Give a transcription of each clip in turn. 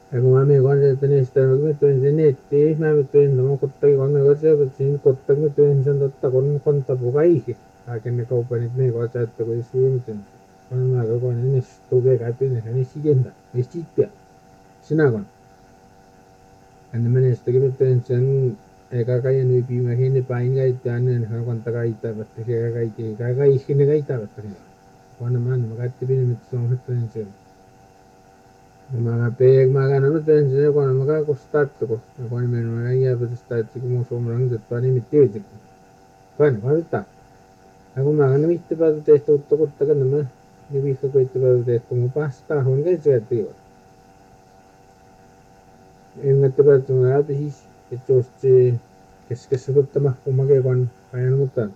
Ego mami konserten istänyt sen netti mä työn no kottagi konne kosse sin kottagi työn sen totta konta pugai hakenne kaupanit me kotsaatte kui suunten on mä koko ne stuge käpin ne sigenda esittia sinä kon enne menestegi työn sen ega kai nyt viime hinne pain kai tänne hän konta kai tavat ega kai hinne kai tavat konne man mä katti pini mit se on hytten sen Mga peg mga naman din siya kung ano makakustat ko. Kung ano meron mga iya pa start ko mo sobrang dito pa ni mitiwid ko. Kung ano ta. Ako mga naman ito pa test to ko taga naman. Ni bisa ko ito pa test ko mo pasta hon kay siya tiyo. Yung ito pa ito nga bihis ito si kes tama kumagay kung kaya naman ta.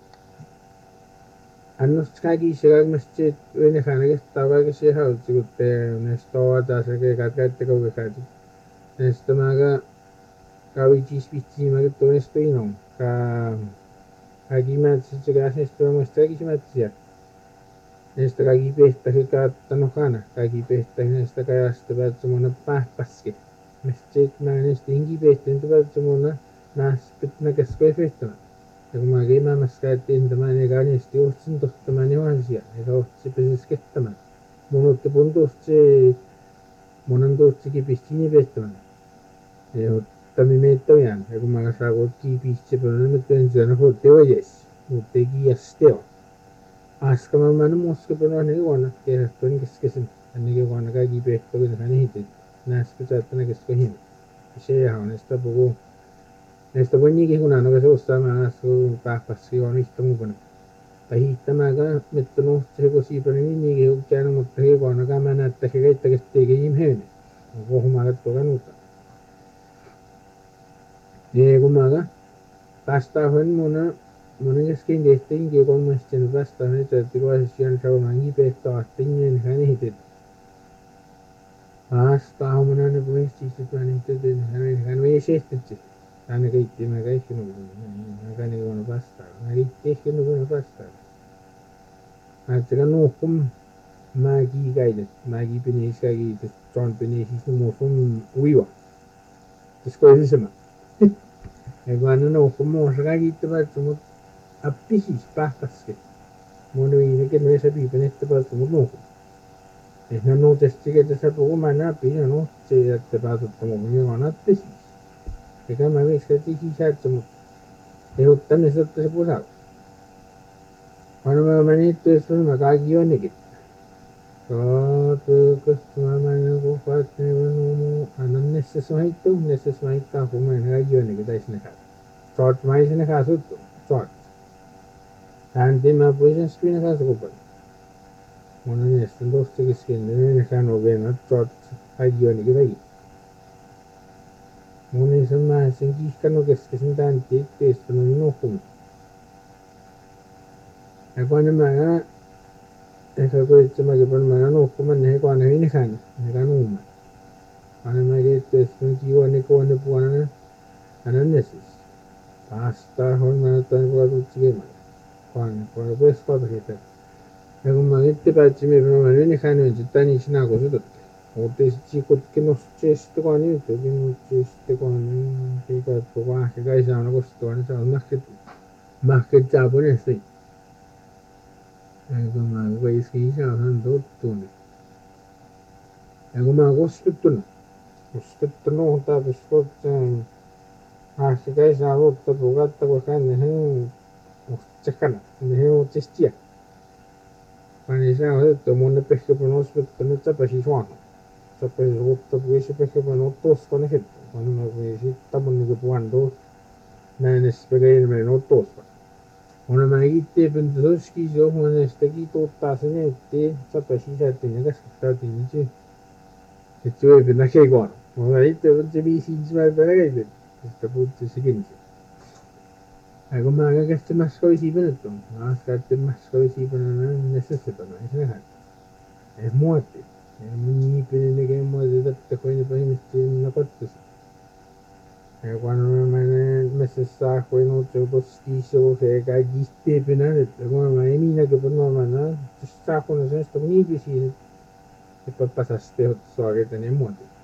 Ano skagi siya masjid ini kana ke tawa ke siya hau sigutte nesto ta sa ke kakate ko ke kati nesto maga kawi chis pichi maga to nesto ino ka agi mat si ga nesto masta ki mat siya nesto kagi pesta ke ka tano kana kagi pesta nesto kaya sta ba sumona pa paske masjid na nesto ingi pesta ento ba sumona nas pitna ke sko pesta Kun mä kiimämässä käytiin tämän eikä niistä juhtsin tohtamaan johansia, eikä ohtsi pesis kettämään. Mun otti puntuusti, monen tuustikin pistini pettämään. Ja ottami meittämään, ja kun mä saa kotiin pistsi paljon, niin mä työn syönä hoitti ojes. Mutta ei kiiasteo. Aska mä menen muska paljon ne vuonna, kehästön keskeisen. Ennenkin vuonna kaikki pehtokin hän hitit. Näistä saattana kesko hinta. Se on sitä puhuu. Näistä voi niinkin kun aina se ostaa mä asu pähpäsi on yhtä mukana. Tai hiittämääkään mitään se kun siipä niin niinkin kun käynyt mutta he vuonnakaan mä näyttää he keittäkäs teikin ihminen. Kohumaa katsoa nuuta. Niin kun mä päästään monen kesken tehtiinkin kun mä sitten päästään että tilaisesti siellä saunaan kipeättää tingin hän hitit. Päästään monen ne puheesti sitten niin hän vei sehtetty. Hän keitti mä kaikki mä niin kuin vastaan. Mä keitti ehkä niin vastaan. Mä nuuhkum mäki käydä. Mäki pinis käydä. John pinis siis muusun uiva. Tästä ei semä. Ja kun hän nuuhkum muussa käydä päästä mut appi siis pähtäski. Mun viimekin ne se piipän että päästä mut nuuhkum. Ja hän nuutesti että se puhumaan näpi ja nuutti että päästä mun niin appi siis. Eikä mä viskatti sisältä, mutta ei ole tänne sattu se pusalla. Vaan mä menin tuossa, mä kaikki jonnekin. Mä menin kun vaatteen muu. Annan nessas mahittaa, kun mä menin kaikki jonnekin tai sinne kanssa. Sort mä ei sinne kanssa suttu. Sort. Ääntiin mä puhuisin sinne kanssa kupalla. Mun on nestan tuosta kesken, niin sanoo vielä, sort kaikki jonnekin väliin. Mun ei sama sen kiihkannut keskeisen tämän tieteestä noin nuhkumaan. Ja kun mä ehkä koitsemäkin paljon mä nuhkumaan, niin kun ne inhän, ne nuumaan. Kun mä tieteestä on kiivanne koonne puolella, hän on nesis. Päästään hoimaan jotain puolelta tekemään. Kun pois paperita. Ja kun mä itse päätsimme, mä inhän on sitten niin sinä kun sutut. Mutta sitten kun nostaa kun nyt kun eikä koko ehkä ei saa nostaa niin se on mahket jaapuneesti. Ja kun mä veiskin saa hän tottunut. Ja kun mä koskettunut tai koskettunut ehkä ei saa ottaa pukatta koska hän tsekana hän on testia. Vaan ei saa ottaa mun pehkä on ospettanut tapasi suonut. Sampai rutta puisi perché poi non tosco ne che quando ma puisi tabon ne puando näin spegai me no tosco ona mä itte pentoski jo on stegi totta sen että sampai sitä tinga käskettä tingi että ei pidä keigoa mä itte pentoski viisi mä peräkäin että puhutti sekin ja kun mä kästin maskoisi penetton mä kästin maskoisi penetton necessitana ei se es muotti Mini pinigay mo dito ko ni pahimesti napatus. Eh kuando me mesesa ko no chobos kiso se ga giste penanet. Como me mina que por mamá na. Está con eso esto ni bisi. Que pasaste so que tenemos.